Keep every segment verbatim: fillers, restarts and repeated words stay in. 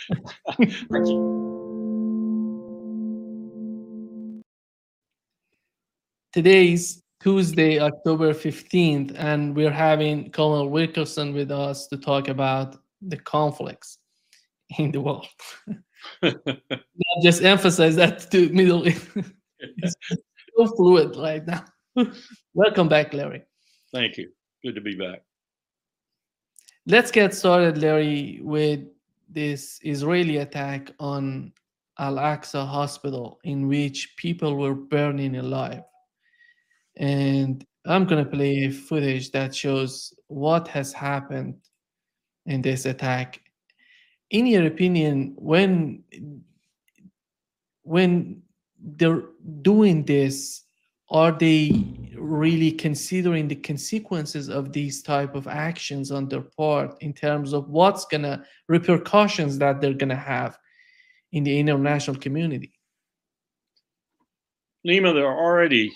Today's Tuesday, October fifteenth, and we're having Colonel Wilkerson with us to talk about the conflicts in the world. Not just emphasize that to Middle East. It's so fluid right now. Welcome back, Larry. Thank you. Good to be back. Let's get started, Larry, with this Israeli attack on Al Aqsa Hospital, in which people were burning alive. And I'm going to play footage that shows what has happened in this attack. In your opinion, when when they're doing this, are they really considering the consequences of these type of actions on their part in terms of what's gonna repercussions that they're gonna have in the international community? Nima, there are already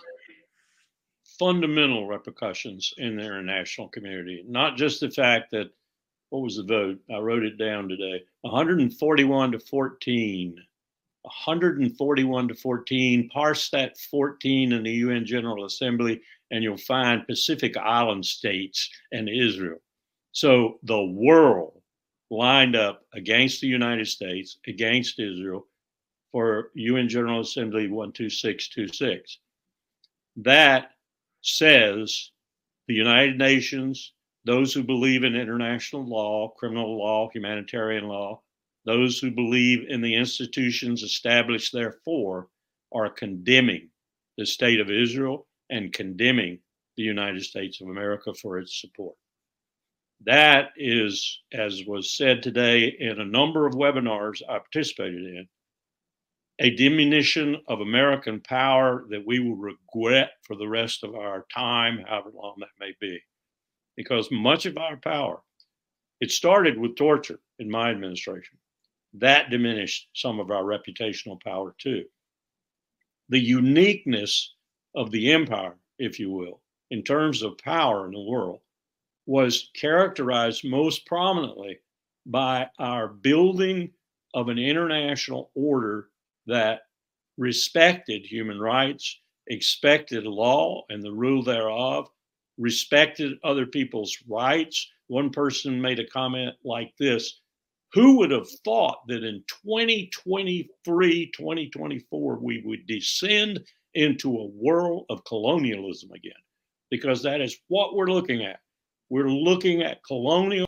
fundamental repercussions in the international community, not just the fact that, what was the vote? I wrote it down today, one hundred forty-one to fourteen. one hundred forty-one to fourteen, parse that fourteen in the U N General Assembly, and you'll find Pacific Island states and Israel. So the world lined up against the United States, against Israel, for U N General Assembly one two six two six. That says the United Nations, those who believe in international law, criminal law, humanitarian law, those who believe in the institutions established therefore, are condemning the state of Israel and condemning the United States of America for its support. That is, as was said today in a number of webinars I participated in, a diminution of American power that we will regret for the rest of our time, however long that may be. Because much of our power, it started with torture in my administration. That diminished some of our reputational power too. The uniqueness of the empire, if you will, in terms of power in the world, was characterized most prominently by our building of an international order that respected human rights, expected law and the rule thereof, respected other people's rights. One person made a comment like this: who would have thought that in twenty twenty-three, twenty twenty-four, we would descend into a world of colonialism again? Because that is what we're looking at. We're looking at colonial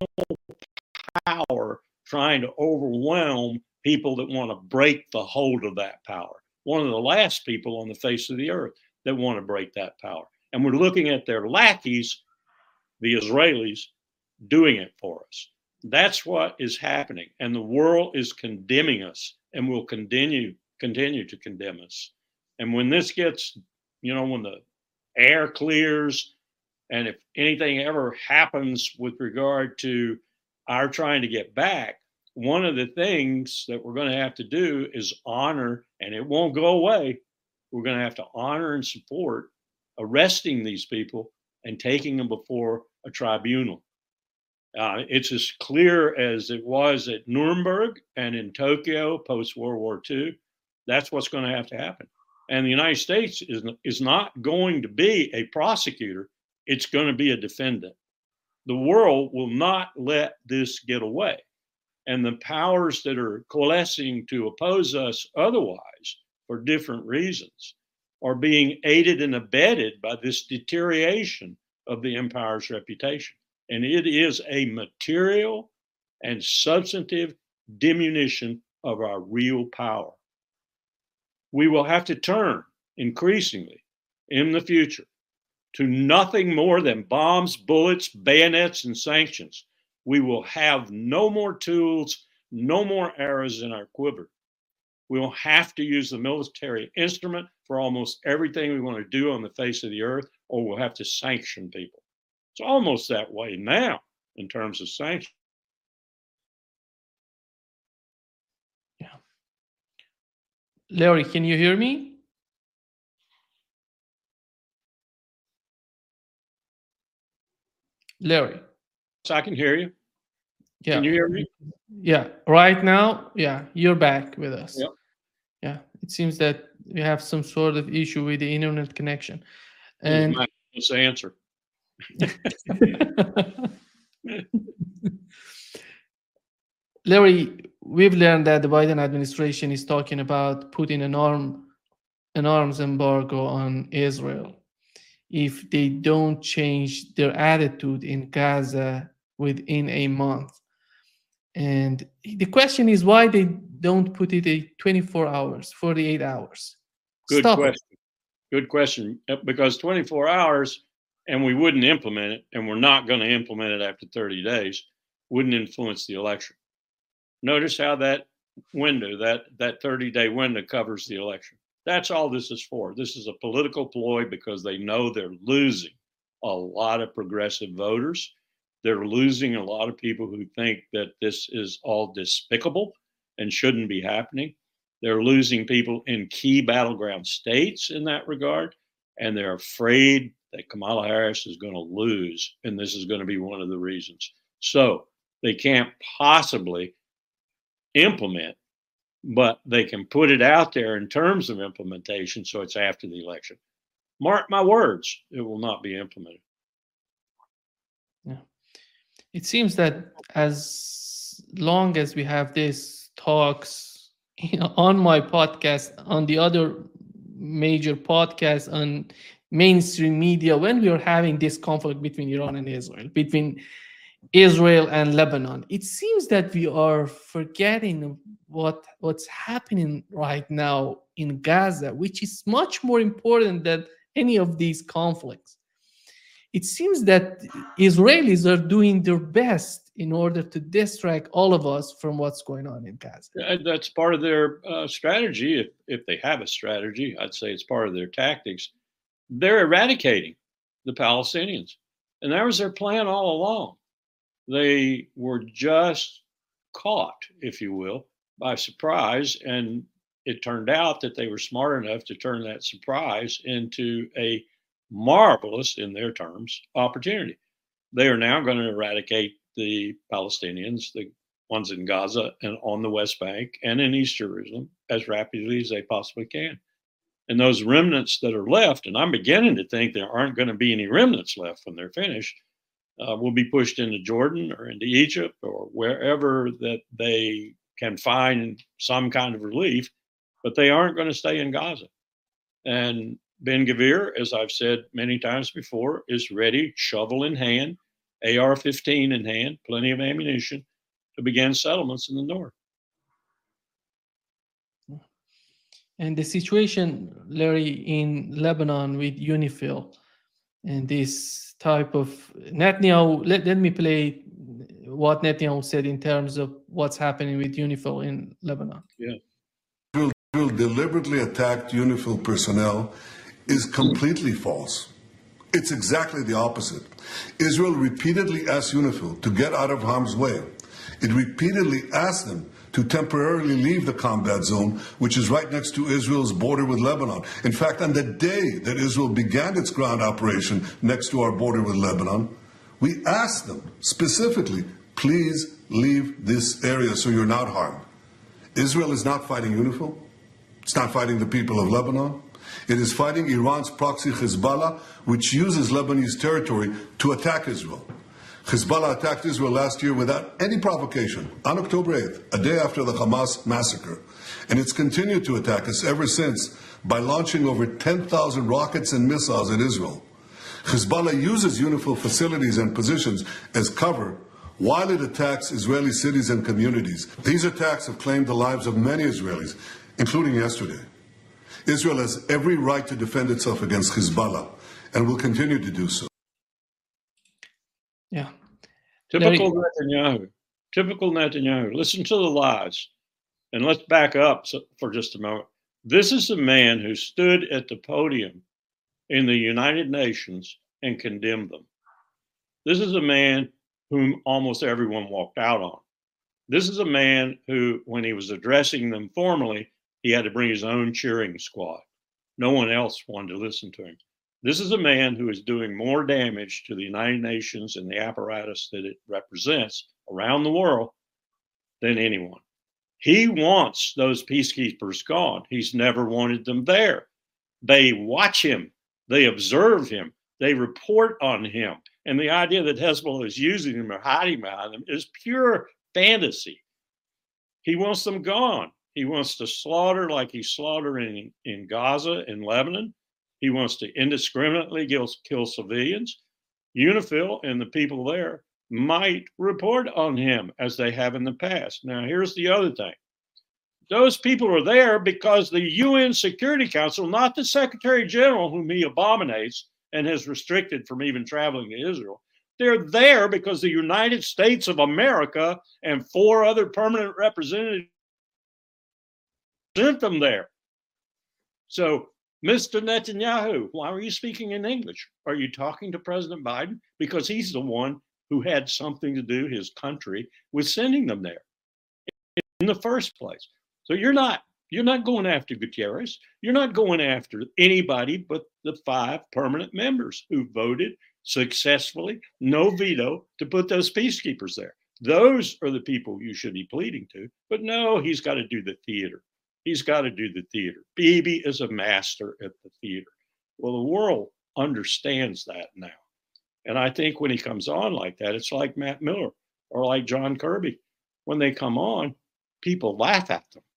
power trying to overwhelm people that want to break the hold of that power. One of the last people on the face of the earth that want to break that power. And we're looking at their lackeys, the Israelis, doing it for us. That's what is happening. And the world is condemning us and will continue, continue to condemn us. And when this gets, you know, when the air clears, and if anything ever happens with regard to our trying to get back, one of the things that we're going to have to do is honor, and it won't go away. We're going to have to honor and support arresting these people and taking them before a tribunal. Uh, it's as clear as it was at Nuremberg and in Tokyo post World War Two. That's what's going to have to happen. And the United States is, is not going to be a prosecutor. It's going to be a defendant. The world will not let this get away. And the powers that are coalescing to oppose us otherwise for different reasons are being aided and abetted by this deterioration of the empire's reputation. And it is a material and substantive diminution of our real power. We will have to turn increasingly in the future to nothing more than bombs, bullets, bayonets, and sanctions. We will have no more tools, no more arrows in our quiver. We will have to use the military instrument for almost everything we want to do on the face of the earth, or we'll have to sanction people. It's almost that way now in terms of sanctions. Yeah. Larry, can you hear me? Larry. So I can hear you. Yeah. Can you hear me? Yeah. Right now, yeah, you're back with us. Yep. Yeah. It seems that we have some sort of issue with the internet connection. This is And Matt's answer. Larry, we've learned that the Biden administration is talking about putting an arm an arms embargo on Israel if they don't change their attitude in Gaza within a month. And the question is why they don't put it at twenty-four hours, forty-eight hours. Good Stop question. it. Good question. Uh, Because twenty-four hours and we wouldn't implement it, and we're not going to implement it after thirty days, wouldn't influence the election. Notice how that window, that that thirty day window covers the election. That's all this is for. This is a political ploy because they know they're losing a lot of progressive voters. They're losing a lot of people who think that this is all despicable and shouldn't be happening. They're losing people in key battleground states in that regard. And they're afraid that Kamala Harris is going to lose. And this is going to be one of the reasons. So they can't possibly implement, but they can put it out there in terms of implementation. So it's after the election. Mark my words, it will not be implemented. Yeah. It seems that as long as we have these talks on my podcast, on the other major podcasts, on mainstream media, when we are having this conflict between Iran and Israel, between Israel and Lebanon, it seems that we are forgetting what what's happening right now in Gaza, which is much more important than any of these conflicts. It seems that Israelis are doing their best in order to distract all of us from what's going on in Gaza. Uh, That's part of their uh, strategy. If, if they have a strategy, I'd say it's part of their tactics. They're eradicating the Palestinians. And that was their plan all along. They were just caught, if you will, by surprise. And it turned out that they were smart enough to turn that surprise into a marvelous, in their terms, opportunity. They are now going to eradicate the Palestinians, the ones in Gaza and on the West Bank and in East Jerusalem, as rapidly as they possibly can. And those remnants that are left, and I'm beginning to think there aren't going to be any remnants left when they're finished, uh, will be pushed into Jordan or into Egypt or wherever that they can find some kind of relief, but they aren't going to stay in Gaza. And Ben-Gvir, as I've said many times before, is ready, shovel in hand, A R fifteen in hand, plenty of ammunition to begin settlements in the north. And the situation, Larry, in Lebanon with UNIFIL and this type of Netanyahu, let, let me play what Netanyahu said in terms of what's happening with UNIFIL in Lebanon. Yeah. Israel deliberately attacked UNIFIL personnel is completely false. It's exactly the opposite. Israel repeatedly asked UNIFIL to get out of harm's way. It repeatedly asked them to temporarily leave the combat zone, which is right next to Israel's border with Lebanon. In fact, on the day that Israel began its ground operation next to our border with Lebanon, we asked them specifically, please leave this area so you're not harmed. Israel is not fighting UNIFIL. It's not fighting the people of Lebanon. It is fighting Iran's proxy Hezbollah, which uses Lebanese territory to attack Israel. Hezbollah attacked Israel last year without any provocation on October eighth, a day after the Hamas massacre. And it's continued to attack us ever since by launching over ten thousand rockets and missiles at Israel. Hezbollah uses UNIFIL facilities and positions as cover while it attacks Israeli cities and communities. These attacks have claimed the lives of many Israelis, including yesterday. Israel has every right to defend itself against Hezbollah and will continue to do so. Yeah. Typical Netanyahu. Typical Netanyahu. Listen to the lies. And let's back up for just a moment. This is a man who stood at the podium in the United Nations and condemned them. This is a man whom almost everyone walked out on. This is a man who, when he was addressing them formally, he had to bring his own cheering squad. No one else wanted to listen to him. This is a man who is doing more damage to the United Nations and the apparatus that it represents around the world than anyone. He wants those peacekeepers gone. He's never wanted them there. They watch him, they observe him, they report on him. And the idea that Hezbollah is using them or hiding behind them is pure fantasy. He wants them gone. He wants to slaughter like he's slaughtering in Gaza and Lebanon. He wants to indiscriminately kill, kill civilians. UNIFIL and the people there might report on him as they have in the past. Now, here's the other thing. Those people are there because the U N Security Council, not the Secretary General, whom he abominates and has restricted from even traveling to Israel, they're there because the United States of America and four other permanent representatives sent them there. So, Mister Netanyahu, why are you speaking in English? Are you talking to President Biden? Because he's the one who had something to do, his country, with sending them there in the first place. So you're not you're not going after Gutierrez. You're not going after anybody but the five permanent members who voted successfully, no veto, to put those peacekeepers there. Those are the people you should be pleading to. But no, he's got to do the theater. He's got to do the theater. Bibi is a master at the theater. Well, the world understands that now. And I think when he comes on like that, it's like Matt Miller or like John Kirby. When they come on, people laugh at them.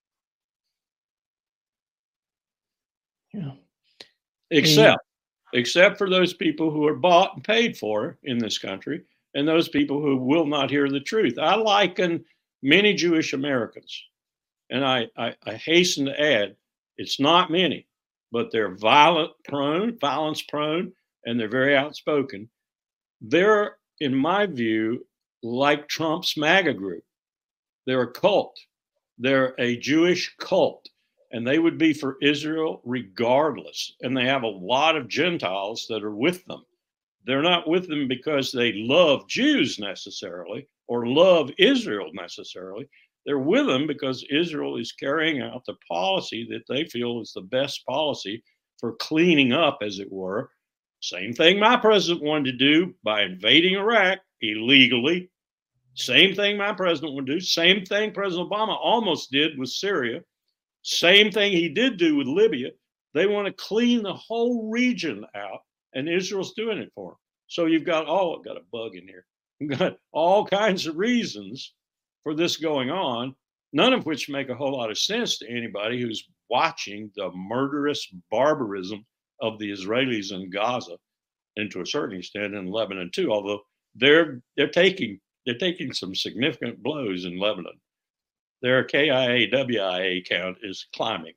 Yeah. Except, yeah. except for those people who are bought and paid for in this country, and those people who will not hear the truth. I liken many Jewish Americans, and I, I, I hasten to add, it's not many, but they're violent prone, violence prone, and they're very outspoken. They're, in my view, like Trump's MAGA group. They're a cult. They're a Jewish cult, and they would be for Israel regardless. And they have a lot of Gentiles that are with them. They're not with them because they love Jews necessarily or love Israel necessarily. They're with them because Israel is carrying out the policy that they feel is the best policy for cleaning up, as it were. Same thing my president wanted to do by invading Iraq illegally. Same thing my president would do. Same thing President Obama almost did with Syria. Same thing he did do with Libya. They want to clean the whole region out, and Israel's doing it for them. So you've got, oh, I've got a bug in here. You've got all kinds of reasons for this going on, none of which make a whole lot of sense to anybody who's watching the murderous barbarism of the Israelis in Gaza, and to a certain extent in Lebanon too, although they're they're taking they're taking some significant blows in Lebanon. Their K I A W I A count is climbing.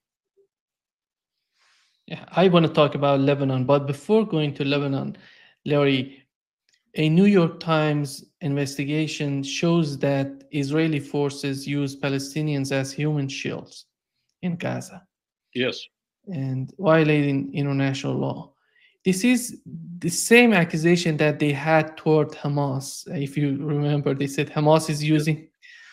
Yeah, I want to talk about Lebanon, but before going to Lebanon, Larry, a New York Times investigation shows that Israeli forces use Palestinians as human shields in Gaza. Yes. And violating international law. This is the same accusation that they had toward Hamas. If you remember, they said Hamas is using.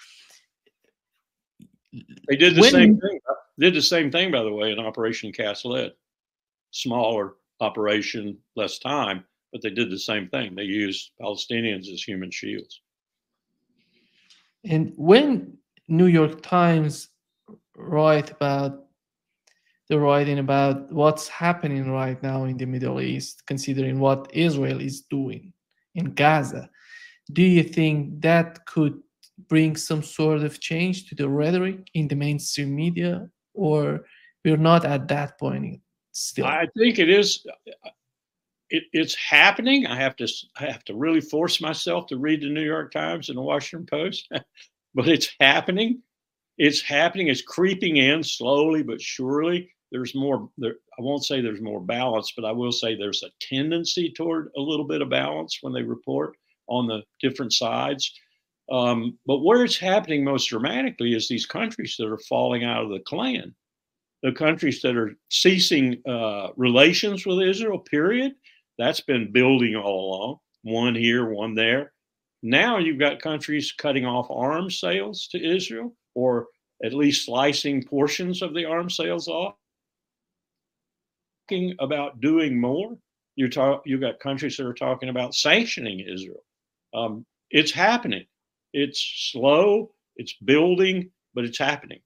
They did the when, same thing. Did the same thing, by the way, in Operation Cast Lead. Smaller operation, less time, but they did the same thing. They used Palestinians as human shields. And when New York Times write about the writing about what's happening right now in the Middle East, considering what Israel is doing in Gaza, do you think that could bring some sort of change to the rhetoric in the mainstream media, or we're not at that point still? I think it is. It, it's happening. I have to. I have to really force myself to read the New York Times and the Washington Post, but it's happening. It's happening. It's creeping in slowly but surely. There's more. There, I won't say there's more balance, but I will say there's a tendency toward a little bit of balance when they report on the different sides. Um, but where it's happening most dramatically is these countries that are falling out of the clan, the countries that are ceasing uh, relations with Israel, period. That's been building all along, one here, one there. Now you've got countries cutting off arms sales to Israel, or at least slicing portions of the arms sales off. Talking about doing more. You talk. You've got countries that are talking about sanctioning Israel. Um, it's happening. It's slow, it's building, but it's happening.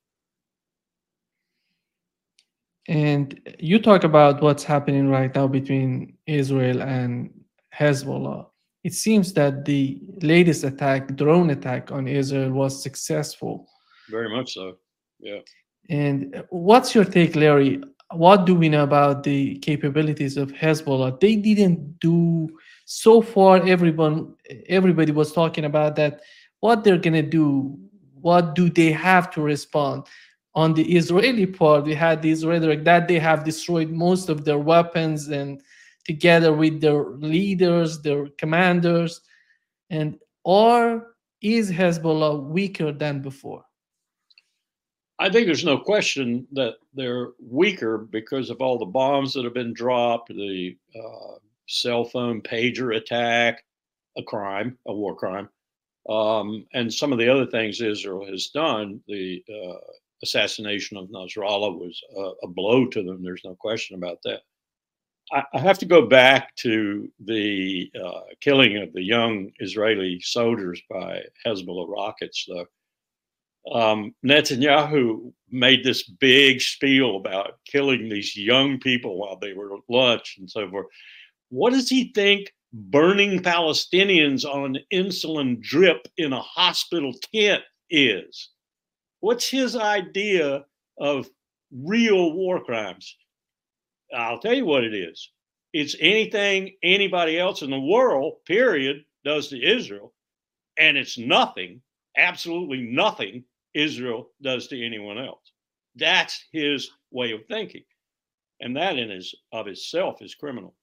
And you talk about what's happening right now between Israel and Hezbollah. It seems that the latest attack, drone attack on Israel, was successful. Very much so. Yeah. And what's your take, Larry? What do we know about the capabilities of Hezbollah? They didn't do so far. Everyone, everybody was talking about that. What they're gonna do? What do they have to respond? On the Israeli part, we had the Israeli that they have destroyed most of their weapons, and together with their leaders, their commanders, and or is Hezbollah weaker than before? I think there's no question that they're weaker because of all the bombs that have been dropped, the uh, cell phone pager attack, a crime, a war crime, um, and some of the other things Israel has done. The uh, assassination of Nasrallah was a, a blow to them. There's no question about that. I, I have to go back to the uh, killing of the young Israeli soldiers by Hezbollah rockets, though. Um, Netanyahu made this big spiel about killing these young people while they were at lunch and so forth. What does he think burning Palestinians on insulin drip in a hospital tent is? What's his idea of real war crimes? I'll tell you what it is. It's anything anybody else in the world, period, does to Israel, and it's nothing, absolutely nothing Israel does to anyone else. That's his way of thinking. And that in his, of itself is criminal.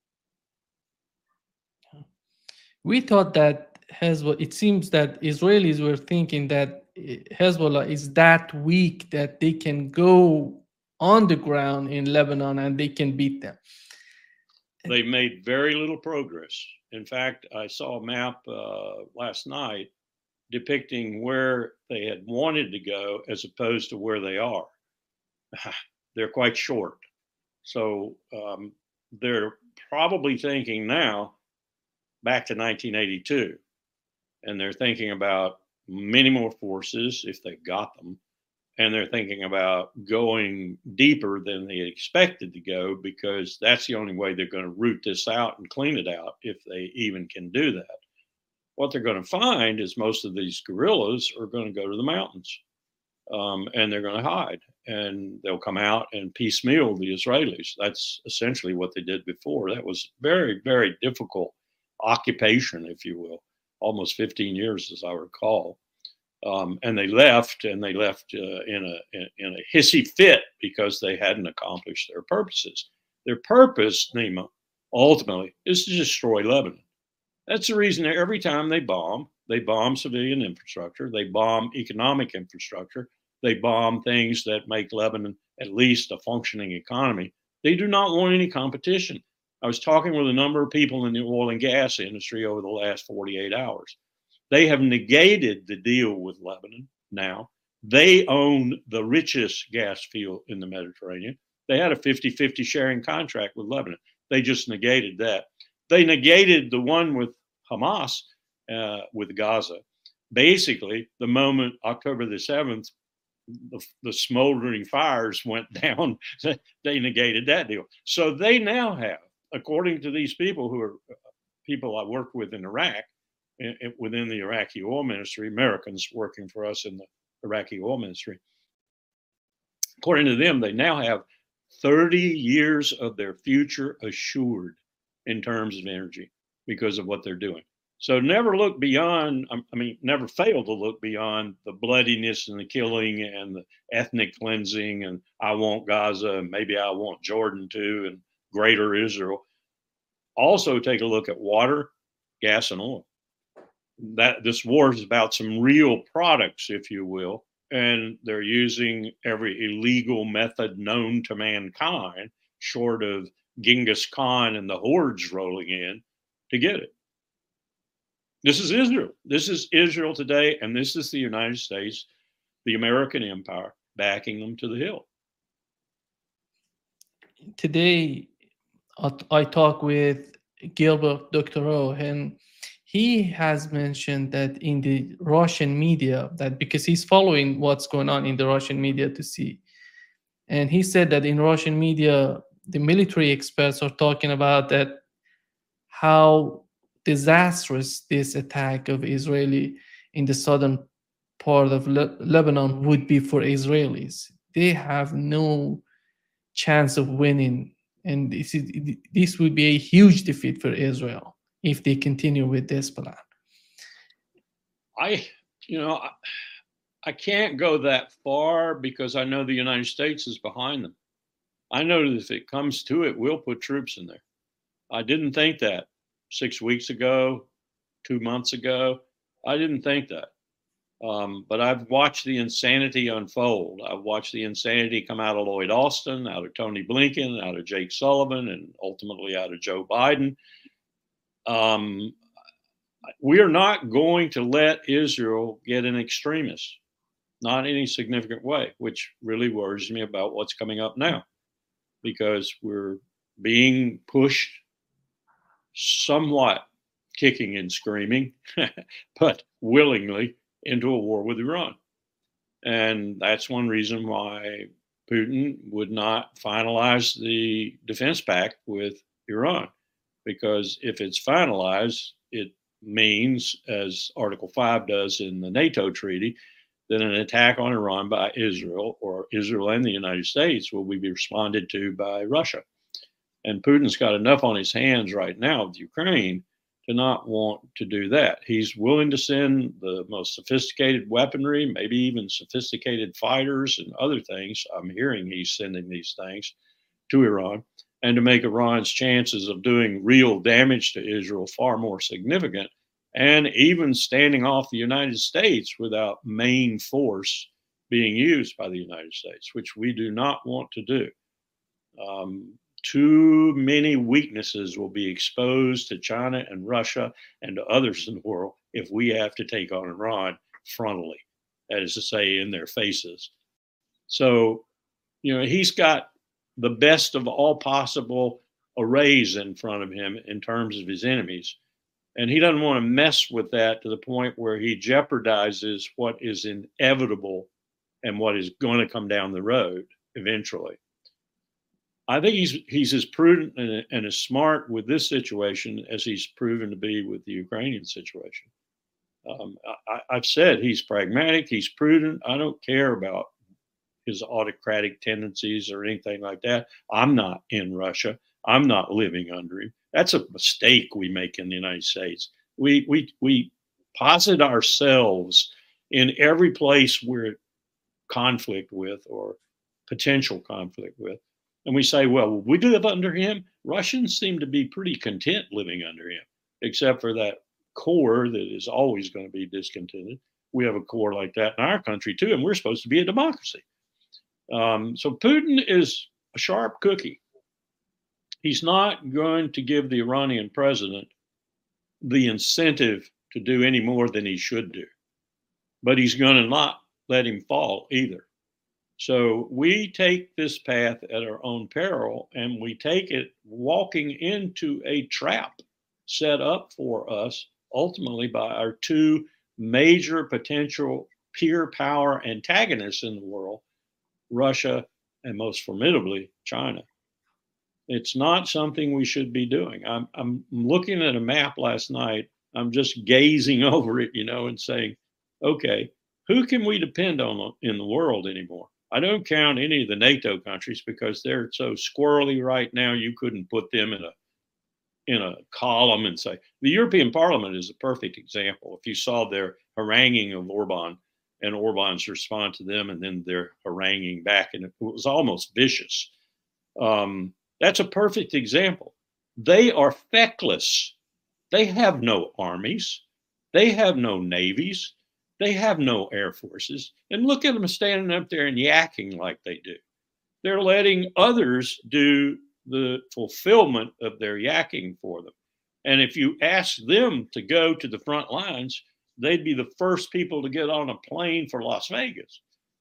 We thought that Hezbollah, it seems that Israelis were thinking that Hezbollah is that weak that they can go on the ground in Lebanon and they can beat them. They made very little progress. In fact, I saw a map uh, last night depicting where they had wanted to go as opposed to where they are. They're quite short. So um, they're probably thinking now back to nineteen eighty-two. And they're thinking about many more forces if they've got them. And they're thinking about going deeper than they expected to go, because that's the only way they're going to root this out and clean it out, if they even can do that. What they're going to find is most of these guerrillas are going to go to the mountains, um, and they're going to hide, and they'll come out and piecemeal the Israelis. That's essentially what they did before. That was very, very difficult occupation, if you will, almost fifteen years, as I recall. Um, and they left, and they left uh, in a in, in a hissy fit because they hadn't accomplished their purposes. Their purpose, Nima, ultimately, is to destroy Lebanon. That's the reason that every time they bomb, they bomb civilian infrastructure, they bomb economic infrastructure, they bomb things that make Lebanon at least a functioning economy. They do not want any competition. I was talking with a number of people in the oil and gas industry over the last forty-eight hours. They have negated the deal with Lebanon now. They own the richest gas field in the Mediterranean. They had a fifty-fifty sharing contract with Lebanon. They just negated that. They negated the one with Hamas, uh, with Gaza. Basically, the moment October the seventh, the, the smoldering fires went down, they negated that deal. So they now have, according to these people who are people I work with in Iraq, in, in, within the Iraqi oil ministry, Americans working for us in the Iraqi oil ministry, according to them, they now have thirty years of their future assured in terms of energy because of what they're doing. So never look beyond, I mean, never fail to look beyond the bloodiness and the killing and the ethnic cleansing, and I want Gaza, and maybe I want Jordan too, and greater Israel. Also take a look at water, gas, and oil. That this war is about some real products, if you will, and they're using every illegal method known to mankind, short of Genghis Khan and the hordes rolling in, to get it. This is Israel. This is Israel today, and this is the United States, the American empire, backing them to the hill. Today, I talk with Gilbert Doctorow, and he has mentioned that in the Russian media, that because he's following what's going on in the Russian media to see, and he said that in Russian media, the military experts are talking about that how disastrous this attack of Israeli in the southern part of Le- Lebanon would be for Israelis. They have no chance of winning, and this is, this would be a huge defeat for Israel if they continue with this plan. I, you know, I, I can't go that far because I know the United States is behind them. I know that if it comes to it, we'll put troops in there. I didn't think that six weeks ago, two months ago. I didn't think that. Um, but I've watched the insanity unfold. I've watched the insanity come out of Lloyd Austin, out of Tony Blinken, out of Jake Sullivan, and ultimately out of Joe Biden. Um, we are not going to let Israel get an extremist, not in any significant way, which really worries me about what's coming up now, because we're being pushed somewhat kicking and screaming, but willingly into a war with Iran. And that's one reason why Putin would not finalize the defense pact with Iran, because if it's finalized, it means, as Article five does in the NATO treaty, that an attack on Iran by Israel, or Israel and the United States, will be responded to by Russia. And Putin's got enough on his hands right now with Ukraine to not want to do that. He's willing to send the most sophisticated weaponry, maybe even sophisticated fighters and other things. I'm hearing he's sending these things to Iran, and to make Iran's chances of doing real damage to Israel far more significant, and even standing off the United States without main force being used by the United States, which we do not want to do. Um, too many weaknesses will be exposed to China and Russia and to others in the world if we have to take on Iran frontally, that is to say, in their faces. So, you know, he's got the best of all possible arrays in front of him in terms of his enemies. And he doesn't want to mess with that to the point where he jeopardizes what is inevitable and what is going to come down the road eventually. I think he's he's as prudent and, and as smart with this situation as he's proven to be with the Ukrainian situation. Um, I, I've said he's pragmatic, he's prudent. I don't care about his autocratic tendencies or anything like that. I'm not in Russia. I'm not living under him. That's a mistake we make in the United States. We we we posit ourselves in every place we're conflict with or potential conflict with. And we say, well, we live under him. Russians seem to be pretty content living under him, except for that core that is always going to be discontented. We have a core like that in our country too, and we're supposed to be a democracy. Um, so Putin is a sharp cookie. He's not going to give the Iranian president the incentive to do any more than he should do, but he's going to not let him fall either. So we take this path at our own peril, and we take it walking into a trap set up for us ultimately by our two major potential peer power antagonists in the world, Russia and most formidably China. It's not something we should be doing. I'm, I'm looking at a map last night. I'm just gazing over it, you know, and saying, okay, who can we depend on in the world anymore? I don't count any of the NATO countries because they're so squirrely right now. You couldn't put them in a in a column and say the European Parliament is a perfect example. If you saw their haranguing of Orban and Orban's response to them, and then their haranguing back, and it was almost vicious. Um, that's a perfect example. They are feckless. They have no armies. They have no navies. They have no air forces. And look at them standing up there and yakking like they do. They're letting others do the fulfillment of their yakking for them. And if you ask them to go to the front lines, they'd be the first people to get on a plane for Las Vegas.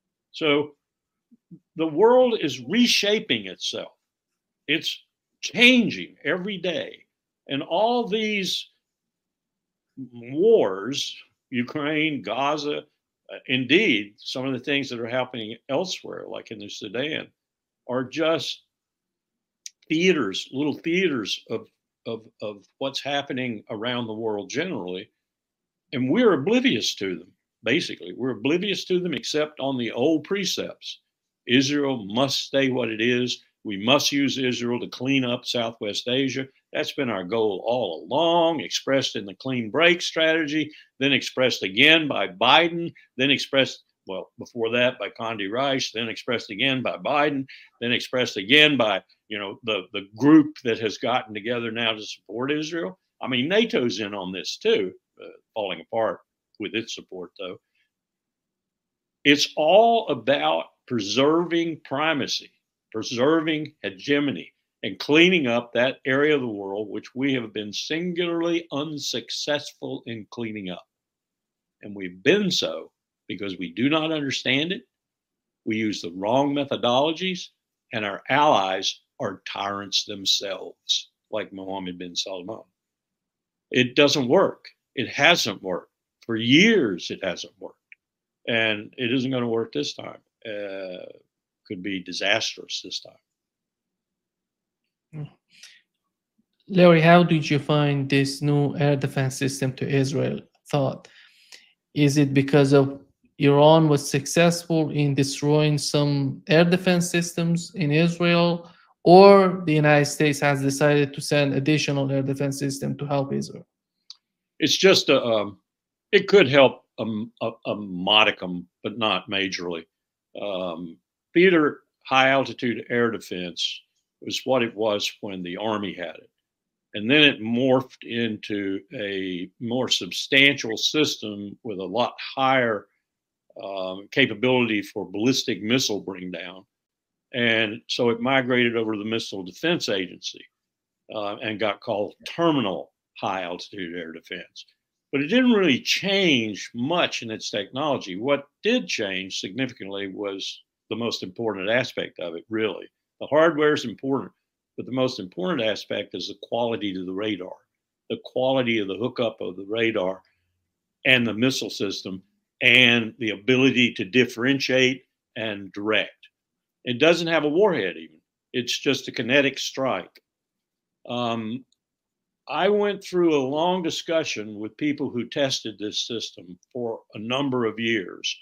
So the world is reshaping itself. It's changing every day. And all these wars, Ukraine, Gaza, uh, indeed, some of the things that are happening elsewhere, like in the Sudan, are just theaters, little theaters of, of, of what's happening around the world generally. And we're oblivious to them, basically. We're oblivious to them except on the old precepts. Israel must stay what it is. We must use Israel to clean up Southwest Asia. That's been our goal all along, expressed in the clean break strategy, then expressed again by Biden, then expressed, well, before that by Condi Rice, then expressed again by Biden, then expressed again by, you know, the, the group that has gotten together now to support Israel. I mean, NATO's in on this too, uh, falling apart with its support though. It's all about preserving primacy, preserving hegemony, and cleaning up that area of the world which we have been singularly unsuccessful in cleaning up. And we've been so because we do not understand it, we use the wrong methodologies, and our allies are tyrants themselves, like Mohammed bin Salman. It doesn't work. It hasn't worked. For years, it hasn't worked. And it isn't going to work this time. Uh, could be disastrous this time. Larry, how did you find this new air defense system to Israel thought? Is it because of Iran was successful in destroying some air defense systems in Israel, or the United States has decided to send additional air defense system to help Israel? It's just a, um, it could help a, a, a modicum, but not majorly. Um, theater high altitude air defense was what it was when the Army had it. And then it morphed into a more substantial system with a lot higher um, capability for ballistic missile bring down. And so it migrated over to the Missile Defense Agency uh, and got called Terminal High Altitude Air Defense. But it didn't really change much in its technology. What did change significantly was the most important aspect of it, really. The hardware is important, but the most important aspect is the quality of the radar, the quality of the hookup of the radar and the missile system, and the ability to differentiate and direct. It doesn't have a warhead even. It's just a kinetic strike. Um, I went through a long discussion with people who tested this system for a number of years.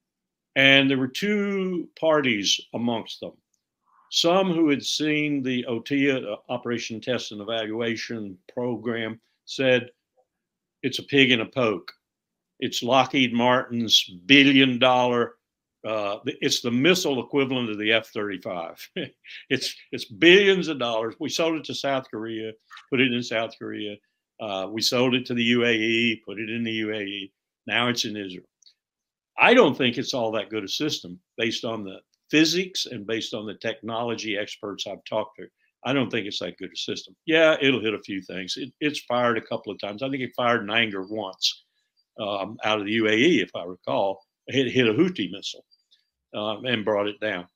And there were two parties amongst them. Some who had seen the O T I A, Operation Test and Evaluation program, said it's a pig in a poke. It's Lockheed Martin's billion dollar, uh, it's the missile equivalent of the F thirty-five. it's it's billions of dollars. We sold it to South Korea, put it in South Korea. Uh, we sold it to the U A E, put it in the U A E. Now it's in Israel. I don't think it's all that good a system based on the physics and based on the technology experts I've talked to. I don't think it's that good a system. Yeah, it'll hit a few things. It, it's fired a couple of times. I think it fired in anger once um, out of the U A E, if I recall. It hit a Houthi missile um, and brought it down.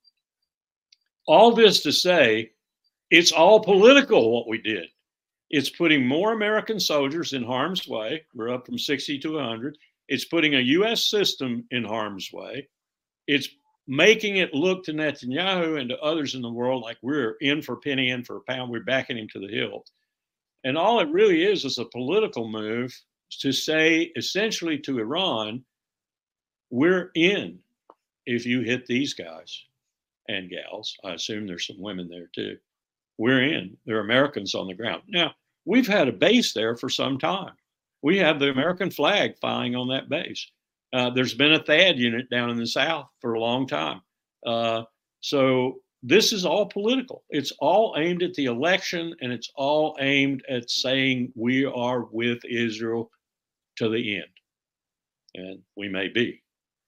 All this to say, it's all political what we did. It's putting more American soldiers in harm's way. We're up from sixty to one hundred. It's putting a U S system in harm's way. It's making it look to Netanyahu and to others in the world like we're in for a penny, in for a pound. We're backing him to the hilt. And all it really is is a political move to say essentially to Iran, we're in if you hit these guys and gals. I assume there's some women there too. We're in. There are Americans on the ground. Now, we've had a base there for some time. We have the American flag flying on that base. Uh, there's been a THAAD unit down in the South for a long time. Uh, so this is all political. It's all aimed at the election, and it's all aimed at saying we are with Israel to the end. And we may be.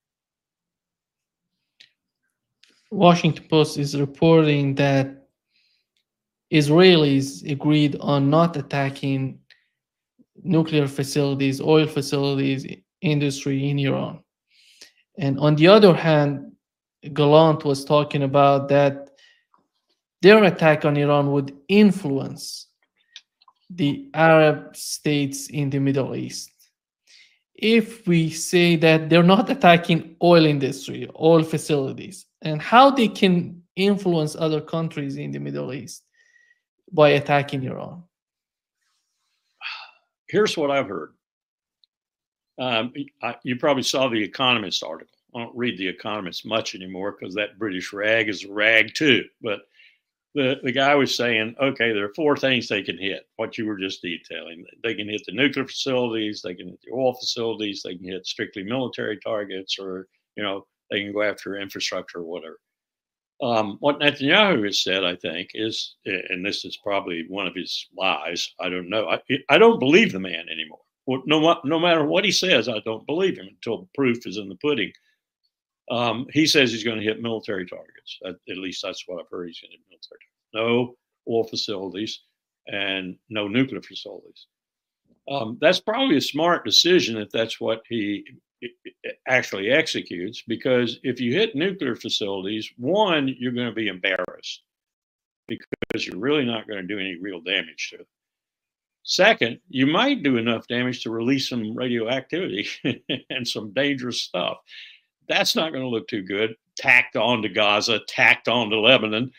Washington Post is reporting that Israelis agreed on not attacking nuclear facilities, oil facilities, industry in Iran. And on the other hand, Gallant was talking about that their attack on Iran would influence the Arab states in the Middle East. if we say that they're not attacking oil industry, oil facilities, and how they can influence other countries in the Middle East by attacking Iran? Here's what I've heard. Um, I, you probably saw the Economist article. I don't read the Economist much anymore because that British rag is a rag too. But the, the guy was saying, okay, there are four things they can hit, what you were just detailing. They can hit the nuclear facilities, they can hit the oil facilities, they can hit strictly military targets, or, you know, they can go after infrastructure or whatever. Um, what Netanyahu has said, I think, is, and this is probably one of his lies, I don't know. I, I don't believe the man anymore. No, no matter what he says, I don't believe him until proof is in the pudding. Um, he says he's going to hit military targets. At, at least that's what I've heard. He's going to hit military targets. No oil facilities and no nuclear facilities. Um, that's probably a smart decision if that's what he actually executes, because if you hit nuclear facilities, one, you're going to be embarrassed because you're really not going to do any real damage to it. Second, you might do enough damage to release some radioactivity and some dangerous stuff. That's not going to look too good. Tacked on to Gaza, tacked on to Lebanon.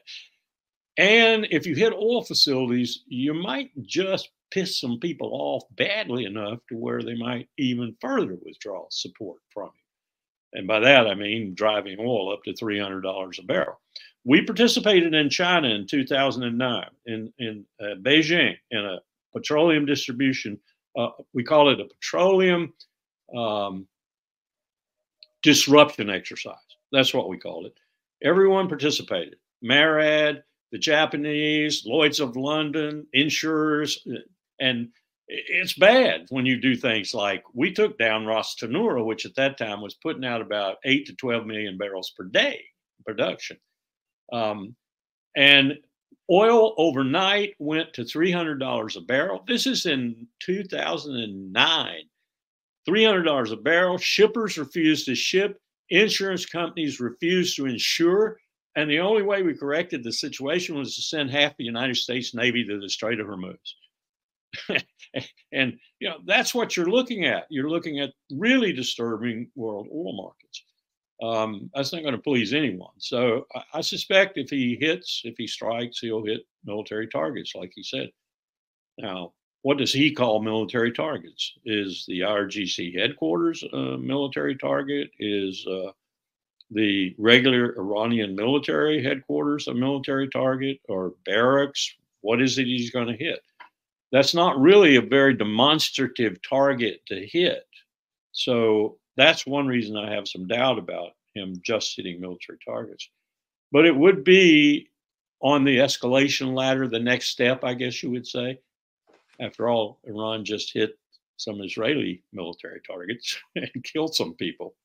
And if you hit oil facilities, you might just piss some people off badly enough to where they might even further withdraw support from you. And by that, I mean driving oil up to three hundred dollars a barrel. We participated in China in two thousand nine, in, in uh, Beijing, in a petroleum distribution. Uh, we call it a petroleum um, disruption exercise. That's what we called it. Everyone participated. MARAD, the Japanese, Lloyd's of London, insurers. And it's bad when you do things like, we took down Ras Tanura, which at that time was putting out about eight to twelve million barrels per day production. Um, and oil overnight went to three hundred dollars a barrel. This is in two thousand nine. three hundred dollars a barrel. Shippers refused to ship. Insurance companies refused to insure. And the only way we corrected the situation was to send half the United States Navy to the Strait of Hormuz. And, you know, that's what you're looking at. You're looking at really disturbing world oil markets. Um, that's not going to please anyone. So I, I suspect if he hits, if he strikes, he'll hit military targets, like he said. Now, what does he call military targets? Is the I R G C headquarters a military target? Is uh, the regular Iranian military headquarters a military target, or barracks? What is it he's going to hit? That's not really a very demonstrative target to hit. So that's one reason I have some doubt about him just hitting military targets. But it would be on the escalation ladder, the next step, I guess you would say. After all, Iran just hit some Israeli military targets and killed some people.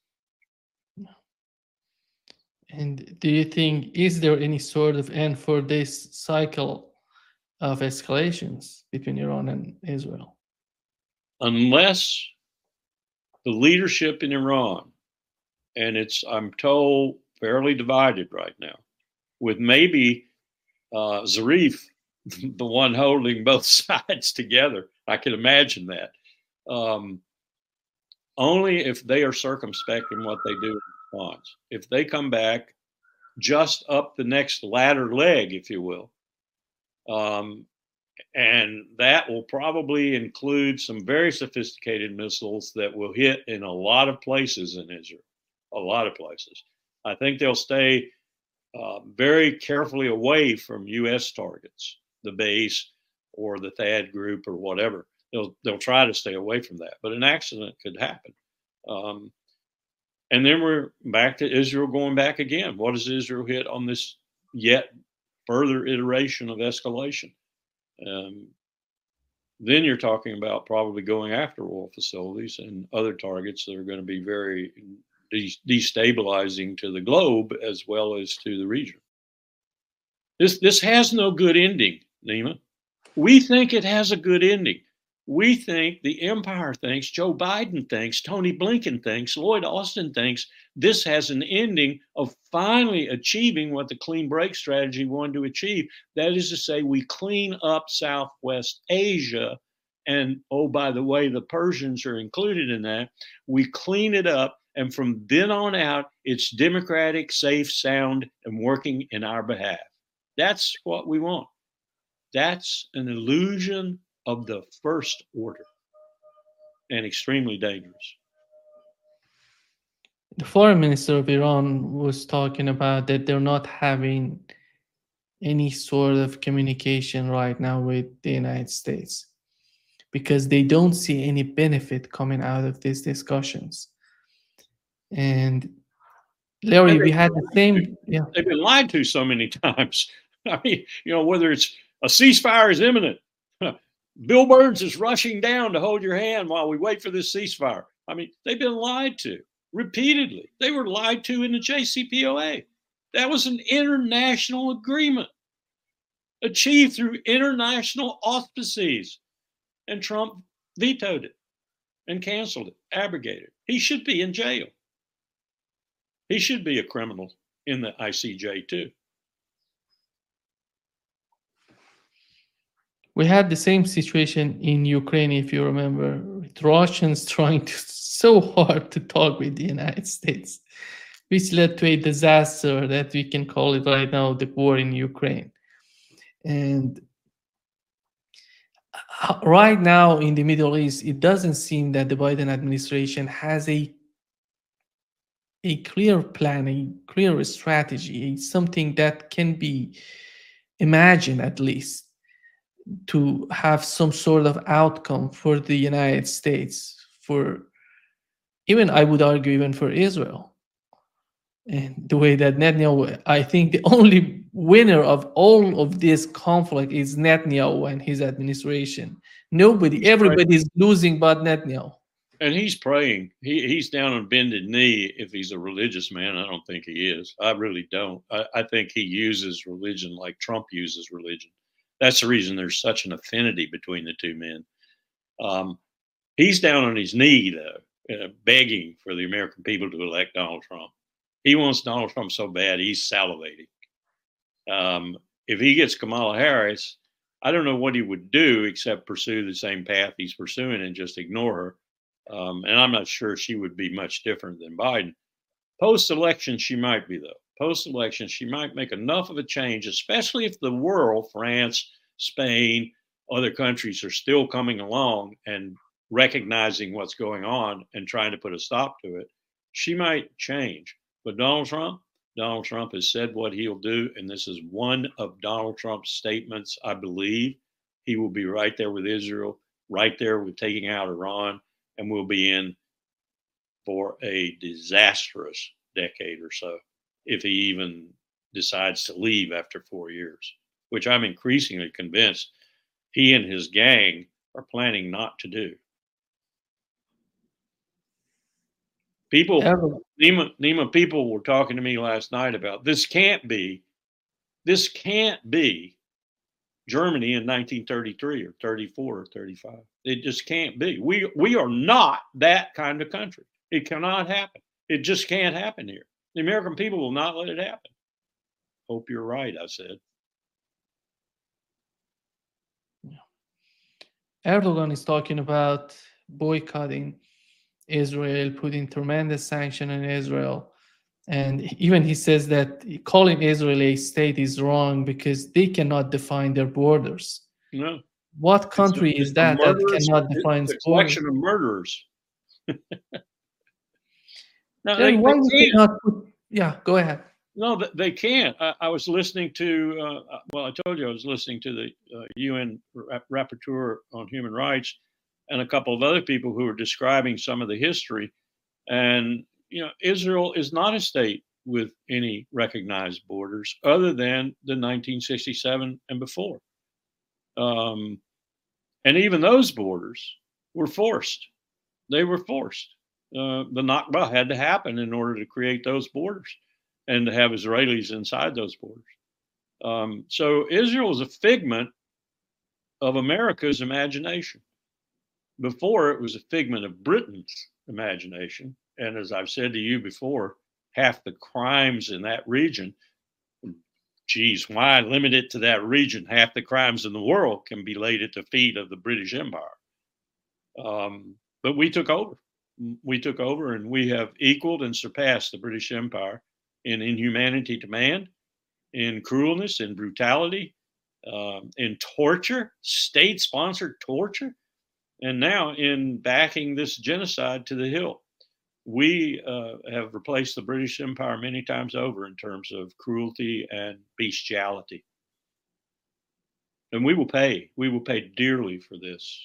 And do you think, is there any sort of end for this cycle of escalations between Iran and Israel? Unless the leadership in Iran, and it's, I'm told, fairly divided right now, with maybe uh, Zarif, the one holding both sides together. I can imagine that. Um, only if they are circumspect in what they do in response. If they come back just up the next ladder leg, if you will, um, and that will probably include some very sophisticated missiles that will hit in a lot of places in Israel, a lot of places. I think they'll stay uh, very carefully away from U S targets, the base or the THAAD group or whatever. They'll they'll try to stay away from that, but an accident could happen. Um, and then we're back to Israel going back again. What does Israel hit on this yet further iteration of escalation? Um, then you're talking about probably going after oil facilities and other targets that are going to be very de- destabilizing to the globe as well as to the region. This this has no good ending, Nima. We think it has a good ending. We think, the empire thinks, Joe Biden thinks, Tony Blinken thinks, Lloyd Austin thinks this has an ending of finally achieving what the clean break strategy wanted to achieve. That is to say, we clean up Southwest Asia And oh, by the way, the Persians are included in that. We clean it up. And from then on out, it's democratic, safe, sound, and working in our behalf. That's what we want. That's an illusion of the first order and extremely dangerous. The foreign minister of Iran was talking about that they're not having any sort of communication right now with the United States because they don't see any benefit coming out of these discussions. And Larry, we had the same. Yeah, they've been lied to so many times. I mean, you know, whether it's a ceasefire is imminent, Bill Burns is rushing down to hold your hand while we wait for this ceasefire. I mean, they've been lied to repeatedly. They were lied to in the J C P O A. That was an international agreement achieved through international auspices, and Trump vetoed it and canceled it, abrogated it. He should be in jail. He should be a criminal in the I C J too. We had the same situation in Ukraine, if you remember, with Russians trying to so hard to talk with the United States, which led to a disaster that we can call it right now the war in Ukraine. And right now in the Middle East, it doesn't seem that the Biden administration has a a clear plan, a clear strategy, something that can be imagined at least to have some sort of outcome for the United States, for even, I would argue, even for Israel. And the way that Netanyahu, I think the only winner of all of this conflict is Netanyahu and his administration. Nobody, everybody is losing but Netanyahu. And he's praying. He, he's down on bended knee if he's a religious man. I don't think he is. I really don't. I, I think he uses religion like Trump uses religion. That's the reason there's such an affinity between the two men. Um, he's down on his knee, though, uh, begging for the American people to elect Donald Trump. He wants Donald Trump so bad, he's salivating. Um, if he gets Kamala Harris, I don't know what he would do except pursue the same path he's pursuing and just ignore her. Um, and I'm not sure she would be much different than Biden. Post-election, she might be, though. Post-election, she might make enough of a change, especially if the world, France, Spain, other countries are still coming along and recognizing what's going on and trying to put a stop to it. She might change. But Donald Trump, Donald Trump has said what he'll do, and this is one of Donald Trump's statements, I believe. He will be right there with Israel, right there with taking out Iran, and we'll be in for a disastrous decade or so if he even decides to leave after four years, which I'm increasingly convinced he and his gang are planning not to do. People, Nima, Nima, people were talking to me last night about this can't be, this can't be Germany in nineteen thirty-three or thirty-four or thirty-five. It just can't be. We we are not that kind of country. It cannot happen. It just can't happen here. The American people will not let it happen. Hope you're right, I said. Erdogan is talking about boycotting Israel, putting tremendous sanction on Israel. And even he says that calling Israel a state is wrong because they cannot define their borders. No. What country it's a, is that that cannot define its borders? A collection of murderers. No, they, why they cannot put, yeah, go ahead. No, they can't. I, I was listening to, uh, well, I told you I was listening to the uh, U N Rapporteur on Human Rights and a couple of other people who were describing some of the history. And, you know, Israel is not a state with any recognized borders other than the nineteen sixty-seven and before. Um, and even those borders were forced. They were forced. Uh, the Nakba had to happen in order to create those borders and to have Israelis inside those borders. Um, so Israel is a figment of America's imagination. Before, it was a figment of Britain's imagination. And as I've said to you before, half the crimes in that region, geez, why limit it to that region? Half the crimes in the world can be laid at the feet of the British Empire. Um, but we took over. We took over, and we have equaled and surpassed the British Empire in inhumanity to man, in cruelness, in brutality, um, in torture, state-sponsored torture, and now in backing this genocide to the hilt. We uh, have replaced the British Empire many times over in terms of cruelty and bestiality. And we will pay. We will pay dearly for this.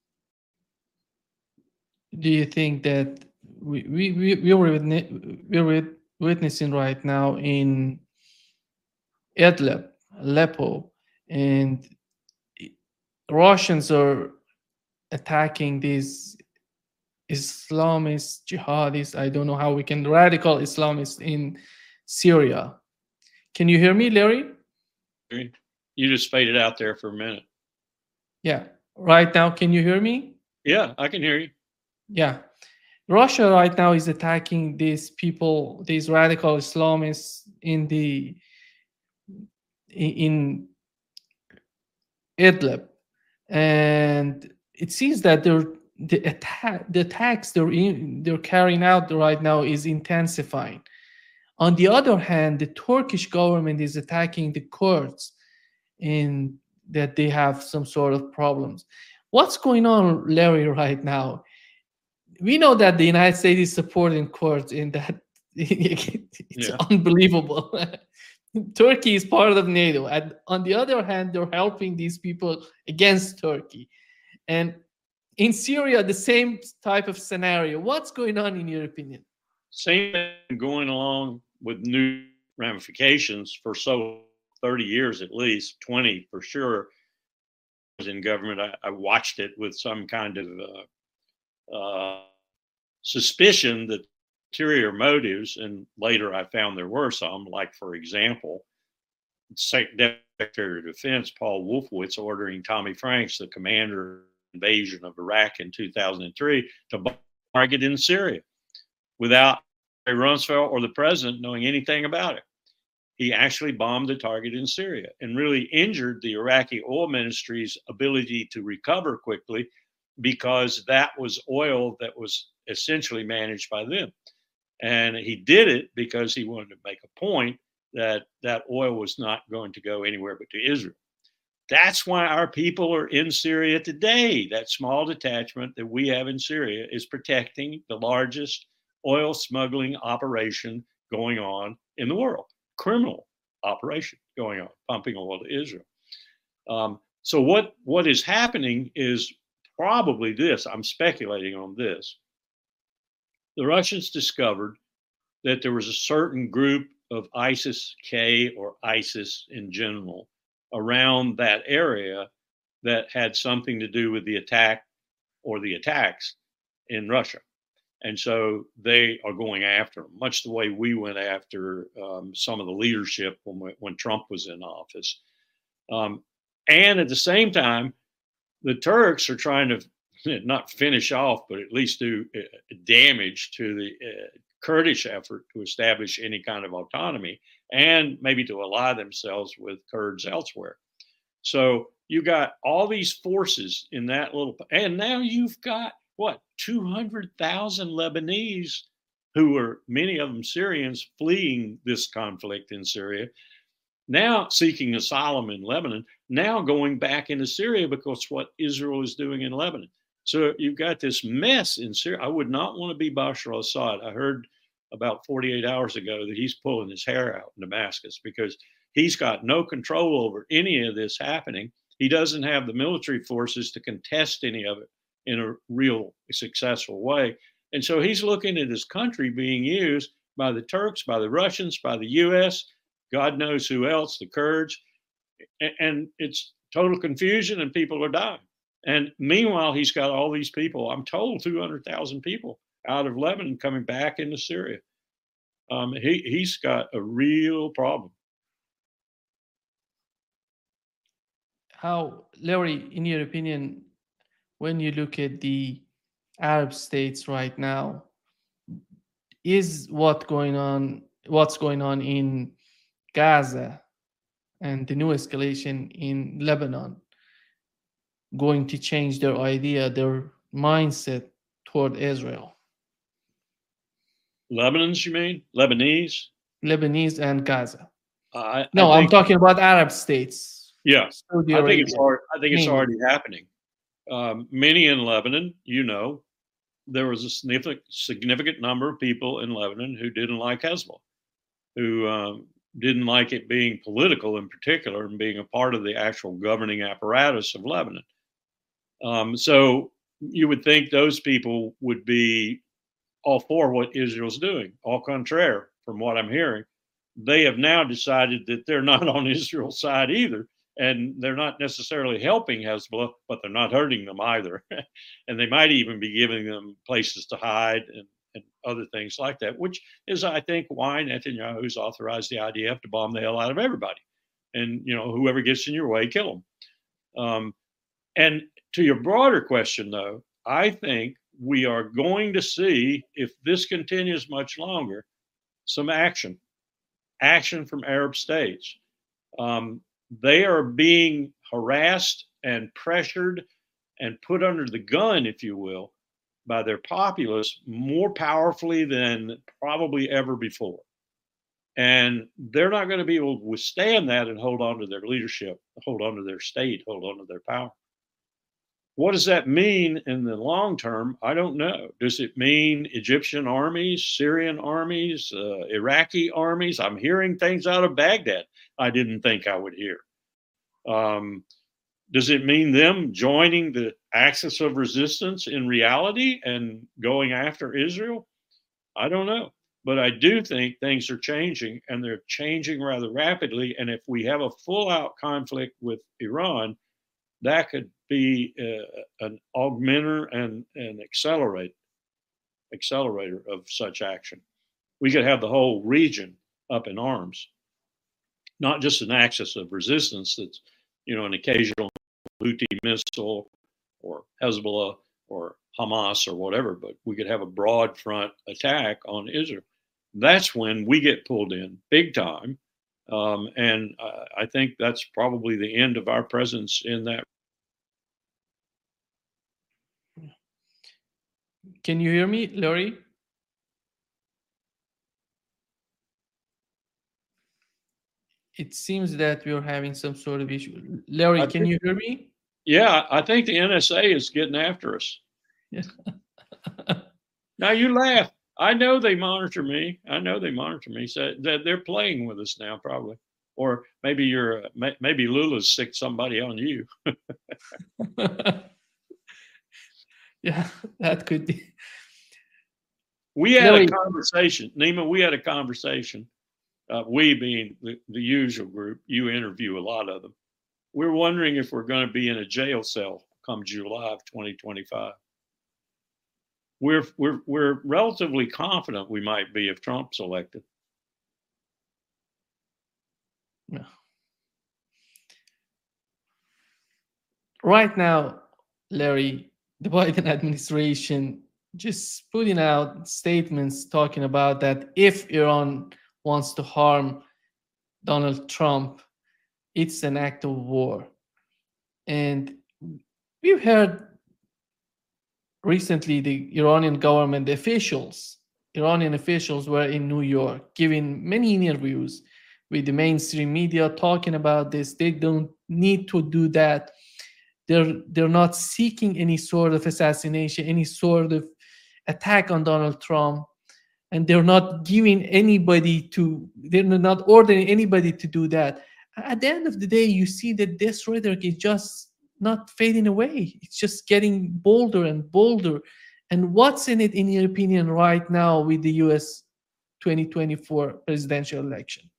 Do you think that we we we we were witne- we're wit- witnessing right now in Idlib, Aleppo, and Russians are attacking these Islamists, jihadists, I don't know how we can, radical Islamists in Syria. Can you hear me, Larry? You just faded out there for a minute. Yeah. Right now, can you hear me? Yeah, I can hear you. Yeah. Russia right now is attacking these people, these radical Islamists in the in Idlib, and it seems that they're the attack the attacks they're in, they're carrying out right now is intensifying. On the other hand, the Turkish government is attacking the Kurds in that they have some sort of problems. What's going on, Larry, right now? We know that the United States is supporting Kurds in that. It's Yeah. unbelievable. Turkey is part of NATO, and on the other hand, they're helping these people against Turkey. And in Syria, the same type of scenario. What's going on in your opinion? Same thing going along with new ramifications for so thirty years at least, twenty for sure. I was in government. I, I watched it with some kind of uh, uh, suspicion that ulterior motives, and later I found there were some. Like, for example, Secretary of Defense Paul Wolfowitz ordering Tommy Franks, the commander of the invasion of Iraq in two thousand three, to target in Syria without Rumsfeld or the president knowing anything about it. He actually bombed the target in Syria and really injured the Iraqi oil ministry's ability to recover quickly, because that was oil that was essentially managed by them. And he did it because he wanted to make a point that that oil was not going to go anywhere but to Israel. That's why our people are in Syria today. That small detachment that we have in Syria is protecting the largest oil smuggling operation going on in the world, criminal operation going on, pumping oil to Israel. Um, so what, what is happening is probably this. I'm speculating on this. The Russians discovered that there was a certain group of ISIS-K or ISIS in general around that area that had something to do with the attack or the attacks in Russia. And so they are going after them, much the way we went after um, some of the leadership when, we, when Trump was in office. Um, and at the same time, the Turks are trying to not finish off, but at least do uh, damage to the uh, Kurdish effort to establish any kind of autonomy and maybe to ally themselves with Kurds elsewhere. So you got all these forces in that little, and now you've got what, two hundred thousand Lebanese, who are many of them Syrians, fleeing this conflict in Syria, now seeking asylum in Lebanon, now going back into Syria because what Israel is doing in Lebanon. So you've got this mess in Syria. I would not want to be Bashar al-Assad. I heard about forty-eight hours ago that he's pulling his hair out in Damascus because he's got no control over any of this happening. He doesn't have the military forces to contest any of it in a real successful way. And so he's looking at his country being used by the Turks, by the Russians, by the U S, God knows who else, the Kurds, and it's total confusion and people are dying. And meanwhile, he's got all these people, I'm told two hundred thousand people out of Lebanon coming back into Syria. Um, he, he's got a real problem. How, Larry, in your opinion, when you look at the Arab states right now, is what going on, what's going on in Gaza and the new escalation in Lebanon going to change their idea, their mindset toward Israel? Lebanon's, you mean? Lebanese? Lebanese and Gaza. Uh, No, I I'm think, talking about Arab states. yeah, Saudi I think it's Arabia. already, I think it's mainly. already happening. Um, many in Lebanon, you know, there was a significant significant number of people in Lebanon who didn't like Hezbollah, who um, didn't like it being political in particular and being a part of the actual governing apparatus of Lebanon. Um, so you would think those people would be all for what Israel's doing. Au contraire, from what I'm hearing, they have now decided that they're not on Israel's side either. And they're not necessarily helping Hezbollah, but they're not hurting them either. And they might even be giving them places to hide and, and other things like that, which is, I think, why Netanyahu's authorized the I D F to bomb the hell out of everybody. And, you know, whoever gets in your way, kill them. Um, and to your broader question, though, I think we are going to see, if this continues much longer, some action, action from Arab states. Um, they are being harassed and pressured and put under the gun, if you will, by their populace more powerfully than probably ever before. And they're not going to be able to withstand that and hold on to their leadership, hold on to their state, hold on to their power. What does that mean in the long term? I don't know. Does it mean Egyptian armies, Syrian armies, uh, Iraqi armies? I'm hearing things out of Baghdad I didn't think I would hear. Um, does it mean them joining the axis of resistance in reality and going after Israel? I don't know. But I do think things are changing, and they're changing rather rapidly. And if we have a full-out conflict with Iran, that could be uh, an augmenter and an accelerate, accelerator of such action. We could have the whole region up in arms, not just an axis of resistance that's, you know, an occasional Houthi missile or Hezbollah or Hamas or whatever, but we could have a broad front attack on Israel. That's when we get pulled in big time. Um, and uh, I think that's probably the end of our presence in that. Can you hear me, Larry? It seems that we're having some sort of issue. Larry, I can think- you hear me? Yeah, I think the N S A is getting after us. Yeah. Now you laugh. I know they monitor me. I know they monitor me. So that they're playing with us now, probably. Or maybe you're, uh, maybe Lula's sick somebody on you. Yeah, that could be. We had Larry- a conversation, Nima. We had a conversation. Uh, we being the, the usual group. You interview a lot of them. We're wondering if we're going to be in a jail cell come July of twenty twenty-five. We're we're we're relatively confident we might be if Trump's elected. No. Right now, Larry, the Biden administration just putting out statements talking about that if Iran wants to harm Donald Trump, it's an act of war. And we've heard recently the Iranian government officials, Iranian officials were in New York giving many interviews with the mainstream media talking about this. They don't need to do that. They're, they're not seeking any sort of assassination, any sort of attack on Donald Trump. And they're not giving anybody to, they're not ordering anybody to do that. At the end of the day, you see that this rhetoric is just not fading away. It's just getting bolder and bolder. And what's in it, in your opinion, right now with the U S twenty twenty-four presidential election?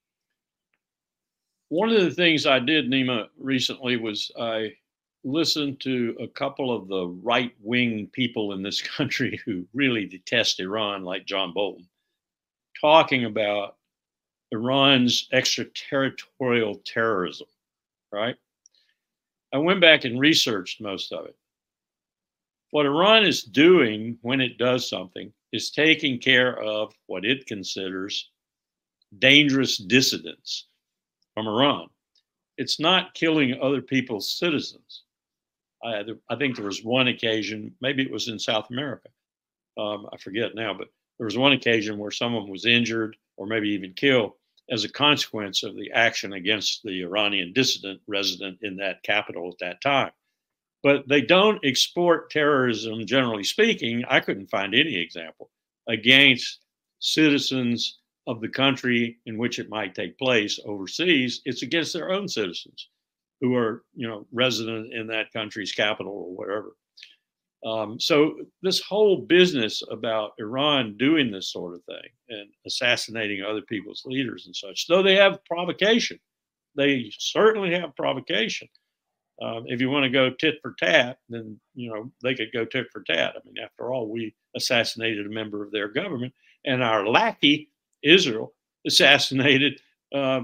One of the things I did, Nima, recently was I listened to a couple of the right-wing people in this country who really detest Iran, like John Bolton, talking about Iran's extraterritorial terrorism, right? I went back and researched most of it. What Iran is doing when it does something is taking care of what it considers dangerous dissidents from Iran. It's not killing other people's citizens. I, I think there was one occasion, maybe it was in South America. Um, I forget now, but there was one occasion where someone was injured or maybe even killed as a consequence of the action against the Iranian dissident resident in that capital at that time. But they don't export terrorism, generally speaking. I couldn't find any example against citizens of the country in which it might take place overseas. It's against their own citizens who are, you know, resident in that country's capital or wherever. Um, so this whole business about Iran doing this sort of thing and assassinating other people's leaders and such, though they have provocation, they certainly have provocation. Um, if you want to go tit for tat, then, you know, they could go tit for tat. I mean, after all, we assassinated a member of their government, and our lackey, Israel, assassinated uh,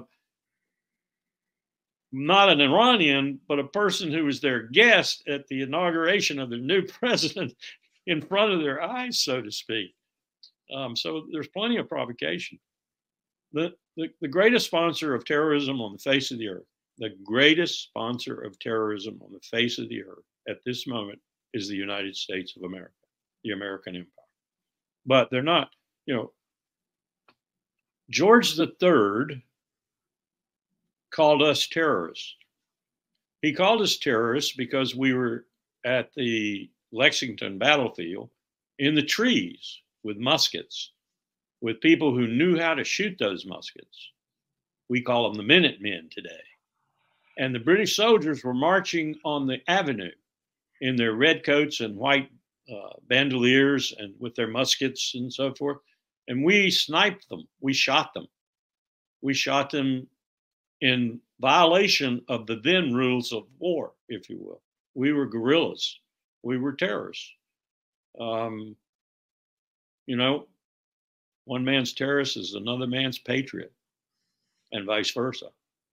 not an Iranian, but a person who was their guest at the inauguration of their new president in front of their eyes, so to speak. Um, so there's plenty of provocation. The, the, the greatest sponsor of terrorism on the face of the earth, the greatest sponsor of terrorism on the face of the earth at this moment is the United States of America, the American empire. But they're not, you know, George the Third called us terrorists. He called us terrorists because we were at the Lexington battlefield in the trees with muskets, with people who knew how to shoot those muskets. We call them the Minutemen today. And the British soldiers were marching on the avenue in their red coats and white uh, bandoliers and with their muskets and so forth. And we sniped them. We shot them. We shot them in violation of the then rules of war, if you will. We were guerrillas. We were terrorists. Um, you know, one man's terrorist is another man's patriot, and vice versa.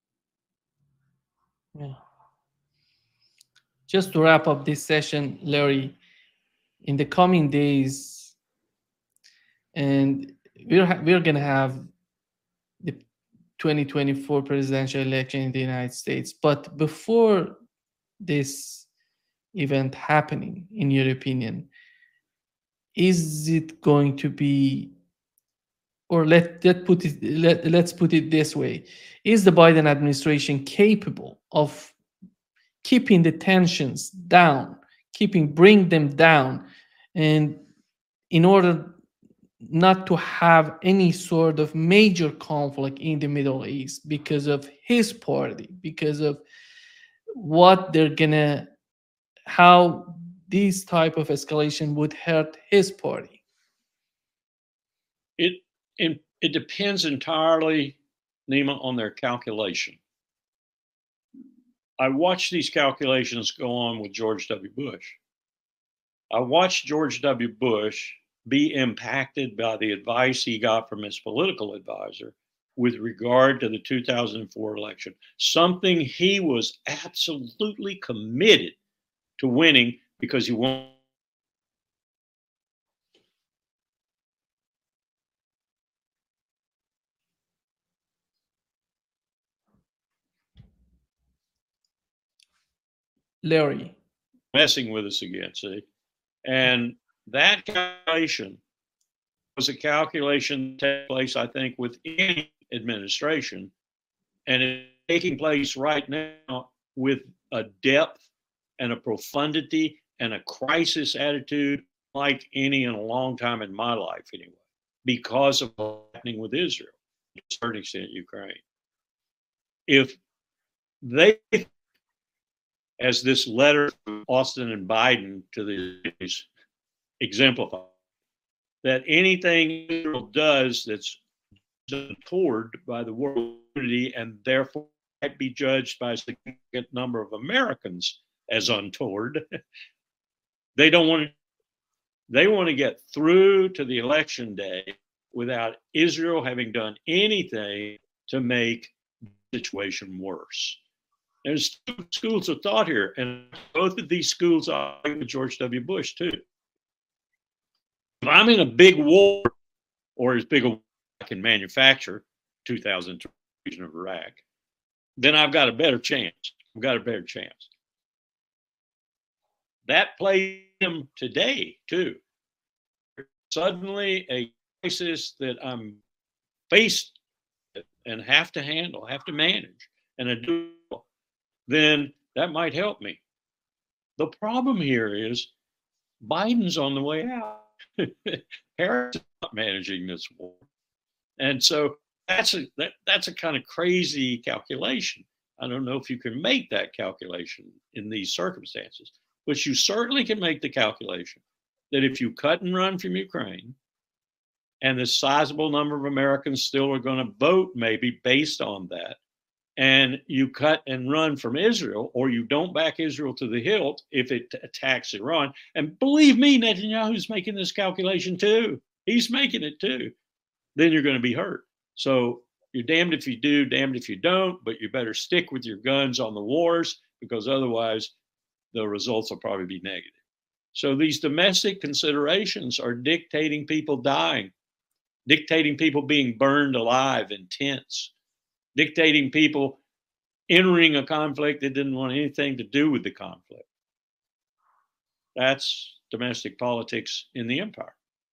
Yeah. Just to wrap up this session, Larry, in the coming days, and we're ha- we're gonna have the twenty twenty-four presidential election in the United States. But before this event happening, in your opinion, is it going to be, or let let put it let, let's put it this way, is the Biden administration capable of keeping the tensions down, keeping bring them down, and in order not to have any sort of major conflict in the Middle East because of his party, because of what they're gonna, how this type of escalation would hurt his party? It it, it depends entirely, Nima, on their calculation. I watched these calculations go on with George W. Bush. I watched George W. Bush be impacted by the advice he got from his political advisor with regard to the two thousand four election, something he was absolutely committed to winning because he won. Larry. Messing with us again, see? And that calculation was a calculation that took place, I think, with any administration. And it's taking place right now with a depth and a profundity and a crisis attitude like any in a long time in my life, anyway, because of what's happening with Israel, to a certain extent, Ukraine. If they, as this letter from Austin and Biden to the exemplify, that anything Israel does that's untoward by the world community and therefore might be judged by a significant number of Americans as untoward, they don't want to. They want to get through to the election day without Israel having done anything to make the situation worse. There's two schools of thought here, and both of these schools are with George W. Bush too. If I'm in a big war, or as big a war I can manufacture, two thousand two region of Iraq, then I've got a better chance. I've got a better chance. that plays him today too. Suddenly a crisis that I'm faced with and have to handle, have to manage, and I do, then that might help me. The problem here is Biden's on the way out. Harris is not managing this war. And so that's a that, that's a kind of crazy calculation. I don't know if you can make that calculation in these circumstances, but you certainly can make the calculation that if you cut and run from Ukraine, and the sizable number of Americans still are going to vote maybe based on that, and you cut and run from Israel, or you don't back Israel to the hilt if it attacks Iran. And believe me, Netanyahu's making this calculation too. He's making it too. Then you're going to be hurt. So you're damned if you do, damned if you don't, but you better stick with your guns on the wars, because otherwise the results will probably be negative. So these domestic considerations are dictating people dying, dictating people being burned alive in tents, dictating people entering a conflict that didn't want anything to do with the conflict. That's domestic politics in the empire.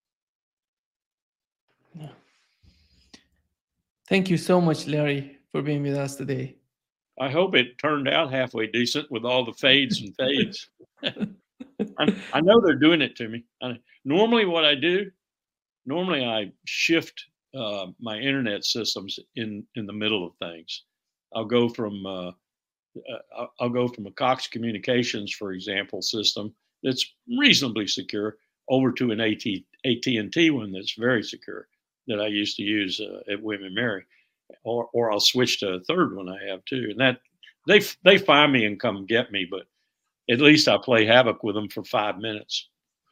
Yeah. Thank you so much, Larry, for being with us today. I hope it turned out halfway decent with all the fades and fades. I, I know they're doing it to me. I, normally what I do, normally I shift uh, my internet systems in, in the middle of things. I'll go from, uh, uh, I'll go from a Cox Communications, for example, system that's reasonably secure over to an A T and T one that's very secure that I used to use uh, at William and Mary, or or I'll switch to a third one I have too. And that they they find me and come get me, but at least I play havoc with them for five minutes.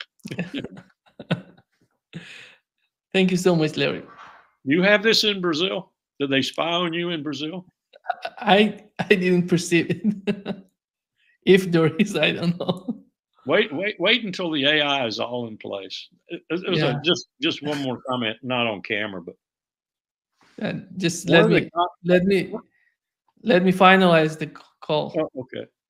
Thank you so much, Larry. You have this in Brazil? Did they spy on you in Brazil? I I didn't perceive it. If there is, I don't know. Wait, wait, wait until the A I is all in place. It, it was Yeah. a, just just one more comment, not on camera, but Uh, just one let of the me co- let me let me finalize the c- call. oh, okay.